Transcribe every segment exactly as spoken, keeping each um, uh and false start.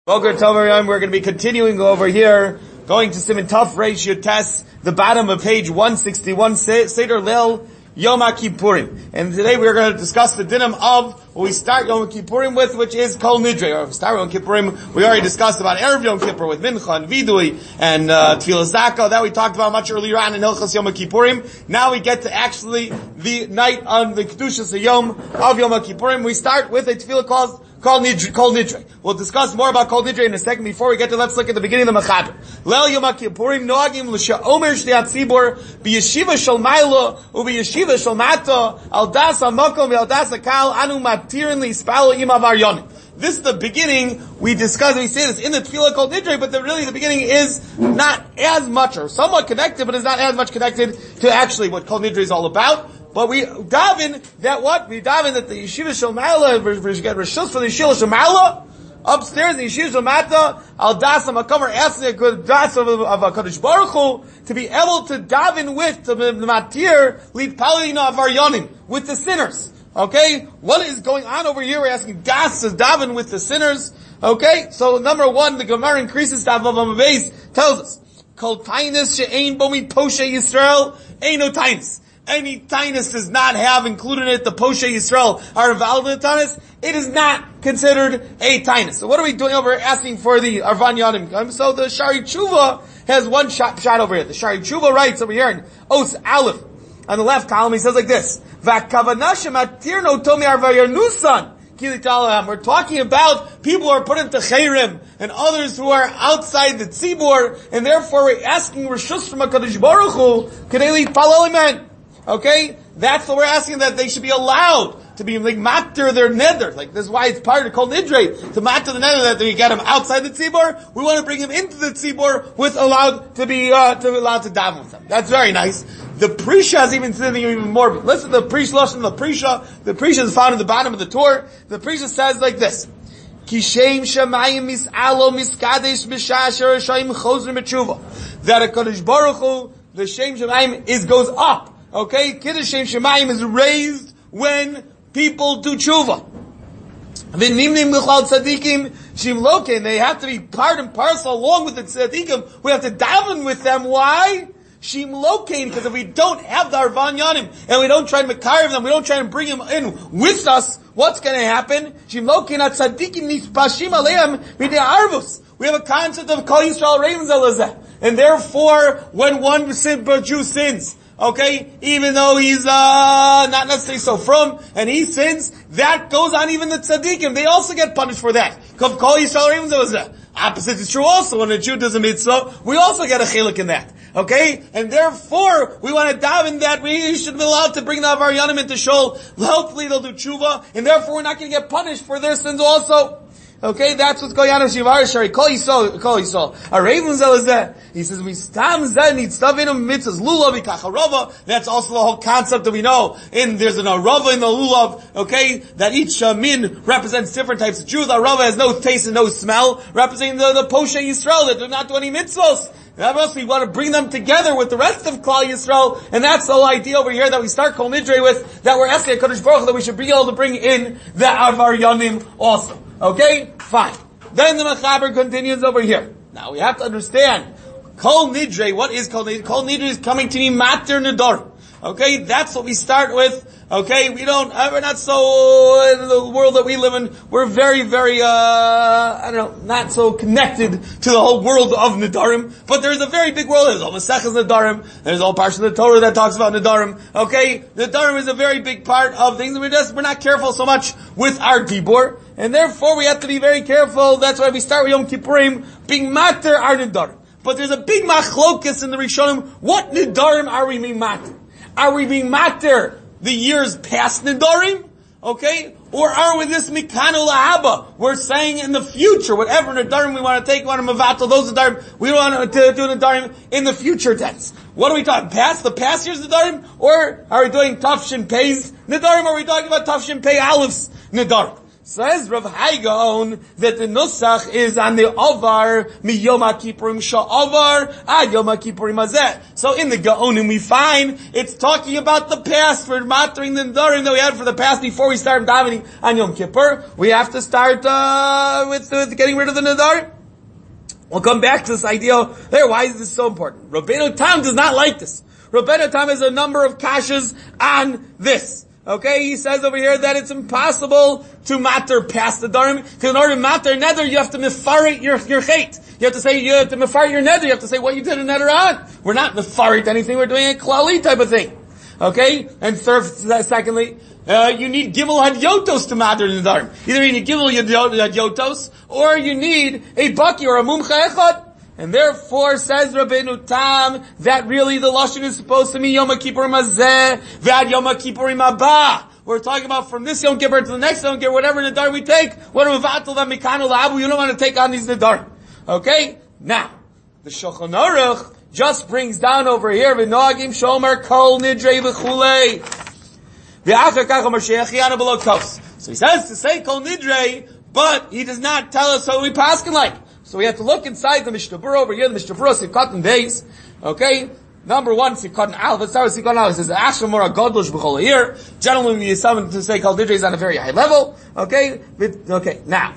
Boker Tov, we're going to be continuing over here, going to Siman Tov Reish Yutes, the bottom of page one sixty-one, Seder Leil Yom HaKippurim. And today we're going to discuss the dinim of what we start Yom Kippurim with, which is Kol Nidre. Or if we start Yom Kippurim, we already discussed about Erev Yom Kippur with Mincha and Vidui and uh, Tfilas Zaka. That we talked about much earlier on in Hilchos Yom Kippurim. Now we get to actually the night on the Kedushas Yom of Yom Kippurim. We start with a tefillah called Kol Nidre, Kol Nidre. We'll discuss more about Kol Nidre in a second. Before we get to, let's look at the beginning of the Mechaber. Leil Yom HaKippurim noagim l'sha'omer shnei hatzibur b'yeshiva shel maylo u'b'yeshiva shel mata al das ha'mokom ve'al das ha'kal anu matirin li'spalo im avar yonim. This is the beginning. We discuss, we say this in the Tefillah Kol Nidre, but the, really the beginning is not as much, or somewhat connected, but it's not as much connected to actually what Kol Nidre is all about. But we daven that what? We daven that the Yeshiva Shel Ma'ala, we get Rishus for the Yeshiva Shel Ma'ala, upstairs, the Yeshiva Shel Mata, Al Das HaMakom, are asking a good Das of, of HaKadosh Baruch Hu, to be able to daven with, to the Matir, lead Palina of Aryonim, with the sinners. Okay? What is going on over here? We're asking Das to daven with the sinners. Okay? So number one, the Gemara increases, tells us, Kol Tainus she'ein bo mit Poshe Yisrael, ein no Tainus. Any tainus does not have included in it the Poshe Yisrael are involved in the tainus, it is not considered a tainus. So what are we doing over here? Asking for the Arvan Yonim. So the Shari Tshuva has one shot, shot over here. The Shari Tshuva writes over here in Os Aleph, on the left column, he says like this, V'akavanashem atirno tomi arvayanusan. We're talking about people who are put into Chayrim and others who are outside the Tzibur, and therefore we're asking Rishus from HaKadosh Baruch Hu, Kedei Litpalel Amen. Okay? That's what we're asking, that they should be allowed to be like matter their nether. Like this is why it's part of Kol Nidre, to matter the nether, that we get them outside the Tzibur. We want to bring them into the Tzibur with allowed to be, uh, to be allowed to daven with them. That's very nice. The Prisha is even something even more. Listen to the Prisha, listen to the Prisha. The Prisha is found at the bottom of the Torah. The Prisha says like this. Kishem shamayim mis'alo miskadesh b'shasher shayim chozrim b'tshuva. That a Kodesh Baruch Hu, the Shem Shemayim is, goes up. Okay? Kiddush Shem Shemayim is raised when people do tshuva. V'nimnim l'chal tzadikim shimloken. They have to be part and parcel along with the tzadikim. We have to daven with them. Why? Shimlokein, because if we don't have the Arvan Yonim, and we don't try to makarev them, we don't try to bring them in with us, what's going to happen? Shimlokein at tzadikim nispashim aleim midei arvus. We have a concept of Kol Yisrael Ravens Elazeh. And therefore, when one sin, Jew sins, okay, even though he's, uh, not necessarily so from, and he sins, that goes on even the tzaddikim. They also get punished for that. Kol Yisrael Ravens Elazeh. Opposite is true also. When a Jew does a mitzvah, we also get a chiluk in that. Okay? And therefore, we want to daven that we should be allowed to bring the Avar Yonim into shul. Hopefully they'll do tshuva, and therefore we're not going to get punished for their sins also. Okay, that's what's going on in Shivar Shari. Kol Yisrael, Kol Yisrael. A raven zel is that. He says, we stam zel need stuff in him, mitzvahs, lulav, ikacharova. That's also the whole concept that we know. In, there's an arava in the lulav, okay, that each uh, min represents different types of Jews. Arava has no taste and no smell, representing the, the Poshe Yisrael that do not do any mitzvahs. That means we want to bring them together with the rest of Klal Yisrael, and that's the whole idea over here that we start Kol Nidre with, that we're asking HaKadosh Baruch Hu that we should be able to bring in the Avar Yonim also. Okay? Fine. Then the Mechaber continues over here. Now we have to understand, Kol Nidre, what is Kol Nidre? Kol Nidre is coming to me Mater Nedar. Okay? That's what we start with. Okay? We don't, uh, we're not so, in the world that we live in, we're very, very, uh, I don't know, not so connected to the whole world of Nedarim. But there's a very big world. There's all Maseches Nedarim. There's all parts of the Torah that talks about Nedarim. Okay? Nedarim is a very big part of things, and we're just, we're not careful so much with our Dibur. And therefore we have to be very careful. That's why we start with Yom Kippurim being mater our Nedarim. But there's a big machlokus in the Rishonim. What Nedarim are we being mater? Are we being mater the years past Nedarim? Okay? Or are we this Mikanu Lahaba? We're saying in the future, whatever Nedarim we want to take, we want to Mavatal, those Nedarim, we want to do Nedarim in the future tense. What are we talking? Past, the past year's Nedarim? Or are we doing Tafshin Pei's Nedarim? Or are we talking about Tafshin Pei Alep's Nedarim? Says Rav Haigon that the nusach is on the Avar mi Yom HaKippurim sha'avar ad Yom HaKippurim hazeh. So in the Gaonim we find it's talking about the past for matering the Nedarim that we had for the past before we start davening on Yom Kippur. We have to start uh, with, with getting rid of the Nedarim. We'll come back to this idea there. Why is this so important? Rabbeinu Tam does not like this. Rabbeinu Tam has a number of kashas on this. Okay, he says over here that it's impossible to matter past the darim. Because in order to matter nether, you have to mefarit your, your chait. You have to say, you have to mefarit your nether. You have to say what you did in nether on. We're not mefarit anything, we're doing a klali type of thing. Okay? And third, secondly, uh, you need gimel hadyotos to matter in the darim. Either you need gimel hadyotos, or you need a baki or a mumcha echad. And therefore, says Rabbeinu Tam, that really the lashon is supposed to be Yom HaKippurim hazeh, v'ad Yom HaKippurim haba. We're talking about from this Yom Kippur to the next Yom Kippur, whatever Nadar we take, what are we vatal that mikanu la'abu, you don't want to take on these Nadar. Okay? Now, the Shulchan Aruch just brings down over here, v'noagim shomer kol nidrei v'chulei. V'achar kach HaMashiach yanu below kos. So he says to say kol nidrei, but he does not tell us how we paskin like. So we have to look inside the Mishnah Berurah over here, the Mishnah Berurah Sivkatan days. Okay? Number one, Sivkatan Aleph. Let's start with Sivkatan Aleph. It says, Ashram Mora Godlush B'chol here. Gentlemen, we summon to say Kol Nidrei is on a very high level. Okay? Okay, now.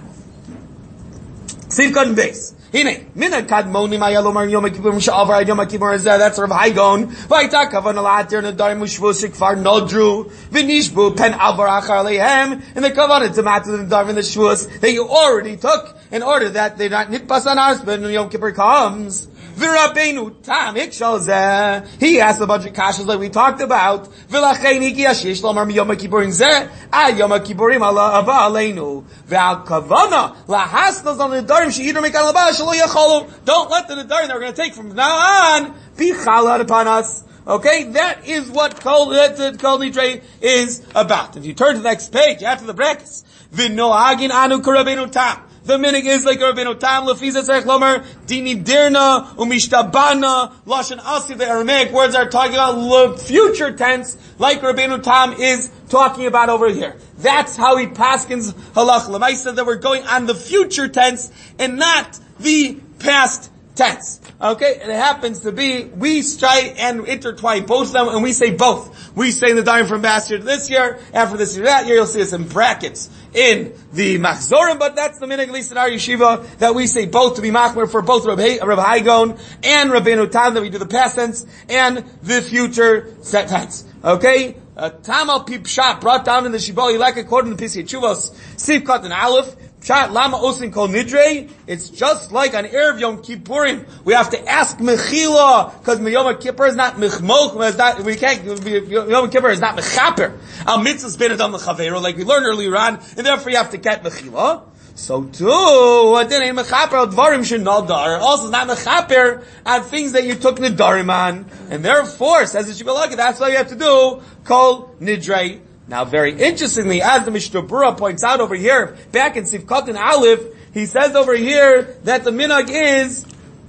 Sivkatan base. Hine, Minad Kadmoni Mayalomar Yom HaKippurim Sha'avar Yom HaKippurim Hazeh, that's Rav Haigon. V'ayta kavan alatir Nadarim Ushvu Shikfar Nodru, V'nishbu Pen Avar Achar Leihem, and the kavanah to matter the Nadarim and the Shvus that you already took, in order that they not nitpas on ours, but when Yom Kippur comes. V'Rabbeinu Tam Hikshal Zeh, he asked a bunch of kashas like we talked about. V'lachein hiki ashish lomar mi Yom HaKippurim Zeh, ad Yom HaKippurim ala ava aleinu. V'al kavana, lahasnas on the Nadarim she'idr mekan labah shelo yacholu. Don't let the Nadarim that we're going to take from now on be chalad upon us. Okay, that is what Kol, that Kol Nidrei is about. If you turn to the next page, after the brackets, V'noagin anu k'Rabbeinu Tam. The minig is like Rabbeinu Tam, Lefiza Tzarech Lomer, Dini Dirna, Umishtabana, Lashon Asif, the Aramaic words are talking about future tense, like Rabbeinu Tam is talking about over here. That's how he paskins halach l'maisa, that we're going on the future tense, and not the past tense. Okay, and it happens to be, we try and intertwine both of them, and we say both. We say the Nadarim from last year to this year, after this year to that year, you'll see us in brackets in the Machzorim, but that's the minig, at least in our yeshiva, that we say both to be machmer for both Rav Haigon and Rabbeinu Tam, that we do the past tense and the future set tense. Okay? Uh, Tamal Pip Shat brought down in the Shibbolei like according to P C Chuvos, Sivkat and Aleph, Shat Lama Osin Kol Nidrei, it's just like on Erev Yom Kippurim, we have to ask Mechila, because Yom Kippur is not Mechmoch, is not, we can't, Yom Kippur is not Mechaper. Al Mitzvah's been Adam L'Chavero, like we learned earlier on, and therefore you have to get Mechila. So too, what did ain't mechaper dvarim shenadar? Also, it's not mechaper on things that you took nedarim on, and therefore, says the Shibbolei, that's all you have to do. Kol nidrei. Now, very interestingly, as the Mishnah Berurah points out over here, back in Sivkot and Aleph, he says over here that the minhag is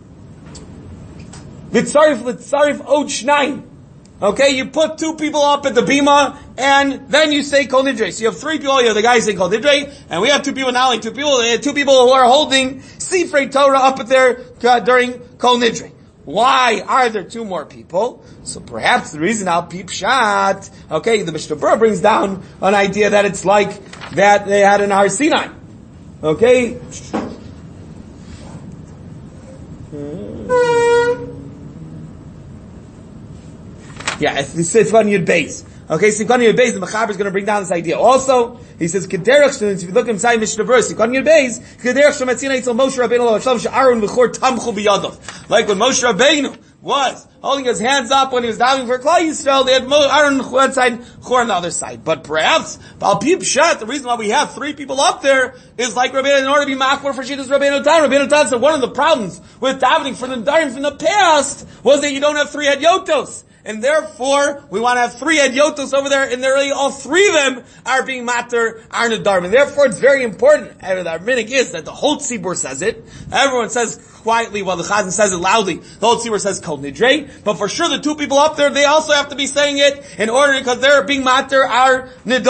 litzarif litzarif od shnayim. Okay, you put two people up at the bima, and then you say Kol Nidrei. So you have three people, you have the guy saying Kol Nidrei, and we have two people, not only two people, they have two people who are holding Sifrei Torah up at there uh, during Kol Nidrei. Why are there two more people? So perhaps the reason Al Pip Shat, okay, the Mishnah Berurah brings down an idea that it's like that they had in Har Sinai. Okay? Yeah, it's Sifkan Yud Beis. Okay, Sifkan Yud Beis, the Mechaber is going to bring down this idea. Also, he says, Kederach, if you look inside Mishnah Berurah, Sifkan Yud Beis, Kederach Shematzina Yitzel Moshe Rabbeinu Lo Hashem She'aron V'chor Tamchu B'yadav. Like when Moshe Rabbeinu was holding his hands up when he was diving for Klal Yisrael, they had Aaron on one side, Chor on the other side. But perhaps, Bal Pip Shat, the reason why we have three people up there is like Rabbeinu, in order to be Machmor for Shittas Rabbeinu Tam. Rabbeinu Tam said one of the problems with davening for the Nadarim from the past was that you don't have three Hadyotos. And therefore, we want to have three Hadyotos over there, and really all three of them are being matter are Nadarim. And therefore, it's very important, and our minhag is that the whole Tzibur says it. Everyone says quietly while the Chazan says it loudly. The whole Tzibur says Kol Nidrei. But for sure, the two people up there, they also have to be saying it in order, because they're being matter are Nadarim.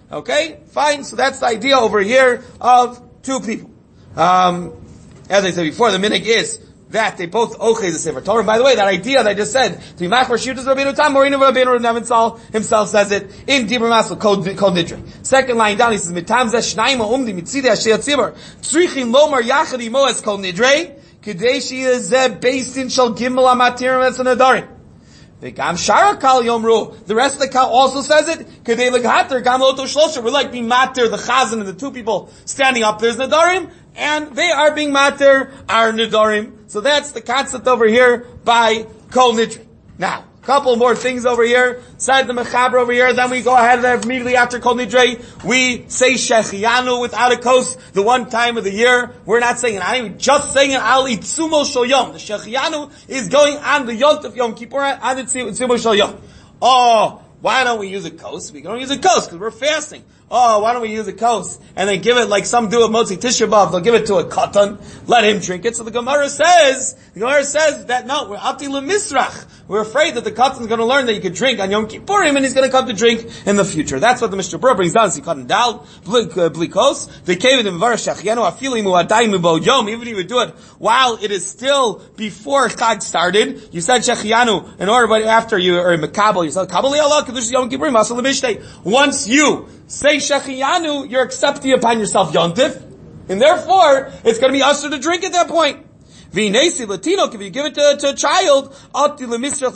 Okay, fine. So that's the idea over here of two people. Um, as I said before, the minig is that they both ochez the Sefer Torah. By the way, that idea that I just said, to be machmer shiutas Rabbeinu Tam, Morinu Rabbeinu Nevitzal himself says it in Dibur Masel Kol Nidre. Second line down, he says, Mitam zeh shnayim ha'umdi mitzidei ha'shei hatzibur, tzrichin lomar yachad imo es Kol Nidre, kedei sheyeh zeh beisin shel gimel ha'matirim es ha'nadarim. The rest of the Kal also says it. We're like being mater, the chazan and the two people standing up. There's nadarim, and they are being mater, our nadarim. So that's the concept over here by Kol Nidre. Now, a couple more things over here. Side the mechaber over here. Then we go ahead and immediately after Kol Nidre, we say Shechianu without a kos the one time of the year. We're not saying it. I'm even just saying it. Al Itzumo Shel Yom. The Shechianu is going on the Yontif Yom Kippur on the Itzumo Shel Yom. Oh, why don't we use a kos? We don't use a kos because we're fasting. Oh, why don't we use a kos and then give it like some do with Motzi Tisha B'Av? They'll give it to a katan, let him drink it. So the Gemara says, the Gemara says that no, we're ati lemisrach. We're afraid that the katan is going to learn that you could drink on Yom Kippurim and he's going to come to drink in the future. That's what the Mishnah Berurah brings down. So katan dal blikos the kevin and varashachianu afili muadai mubod yom. Even if you would do it while it is still before Chag started, you said shechianu in order, but after you or mekabel, you said kabel Allah kedush Yom Kippurim asal lemishtei. Once you say Shechianu, you're accepting upon yourself Yontif, and therefore, it's going to be usher to drink at that point. V'nesi Latino, if you give it to, to a child, okay, we're afraid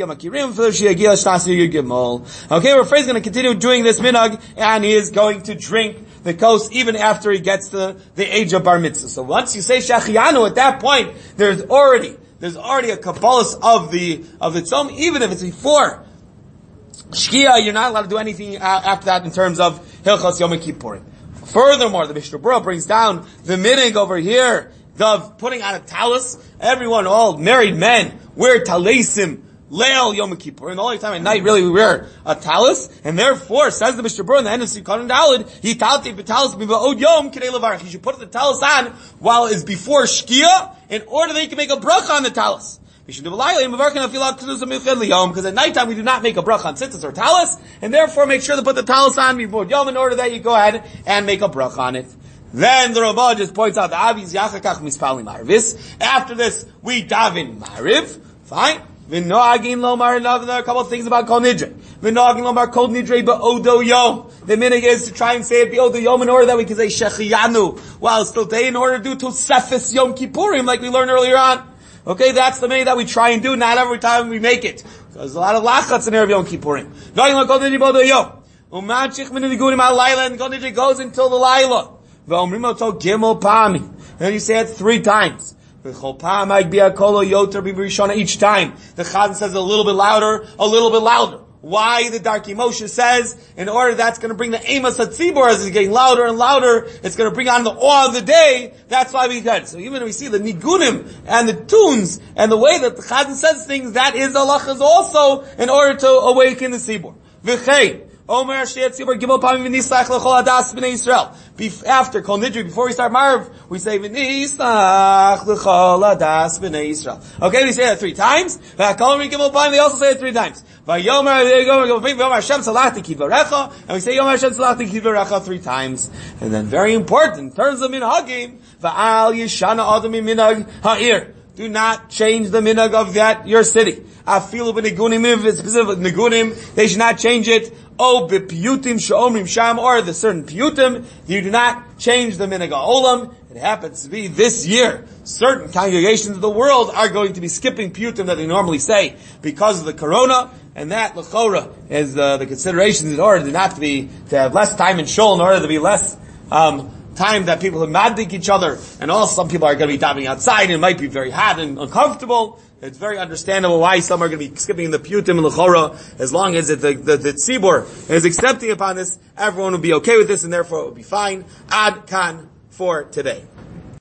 he's going to continue doing this minhag, and he is going to drink the kos even after he gets to the age of bar mitzvah. So once you say Shechianu, at that point, there's already, there's already a kabbalas of the, of the tzom, even if it's before Shkia, you're not allowed to do anything uh, after that in terms of Hilchos Yom Kippurim. Furthermore, the Mishnah Berurah brings down the minig over here of putting on a talus. Everyone, all married men, wear talesim leil Yom Kippur. And the only time at night, really, we wear a talus. And therefore, says the Mishnah Berurah in the end of Sikon and Daled, he talti b'talus b'od yom k'nei levarach. You should put the talus on while it's before Shkia in order that you can make a bracha on the talus. Because at nighttime we do not make a bracha on tzitzis or talis, and therefore make sure to put the talis on before yom in order that you go ahead and make a bracha on it. Then the Ramah just points out the avis yachakach mispalim marvis. After this we daven mariv. Fine. V'noagin lomar, another couple of things about Kol Nidre. V'noagin lomar Kol Nidre ba'odo yom. The minig is to try and say it ba'odo yom in order that we can say Shechianu while it's still day in order to do Tosefes Yom Kippurim like we learned earlier on. Okay, that's the minhag that we try and do, not every time we make it. There's a lot of lachats in Erev Yom Kippurim. And Kol Nidre goes until the Laila. And you say it three times. Each time, the Chazan says a little bit louder, a little bit louder. Why? The Darkei Moshe says, in order that's going to bring the Amos HaTzibur as it's getting louder and louder, it's going to bring on the awe of the day. That's why we got it. So even when we see the Nigunim and the tunes and the way that the Chazan says things, that is halachas also in order to awaken the Tzibur. V'chei. Omer Shei Tzibur Gimel Pamim V'nislach L'chol Hadas B'nei Yisrael. After Kol Nidre, before we start Marv, we say V'nislach L'chol Hadas B'nei Yisrael. Okay, we say that three times. V'hakol Gimel Pamim, they also say it three times. V'yomer V'yomer Hashem Salachti Kidvarecha, and we say Yomer Hashem Salachti Kidvarecha three times. And then very important, in terms of minhagim, V'al Yishana Adam Minhag Ha'ir. Do not change the minhag of that, your city. Afilu b'nigunim, if it's specific nigunim, they should not change it. Oh, b'piyutim she'omrim sham, or the certain piyutim, you do not change the minhag ha'olam. It happens to be this year, certain congregations of the world are going to be skipping piyutim that they normally say because of the corona, and that, l'chora, is uh, the considerations in order to not to be, to have less time in shul, in order to be less, um, time that people are maddik each other, and also some people are going to be davening outside, and it might be very hot and uncomfortable. It's very understandable why some are going to be skipping the piyutim and l'chora. As long as it, the, the, the tzibur is accepting upon this, everyone will be okay with this, and therefore it will be fine. Ad kan for today.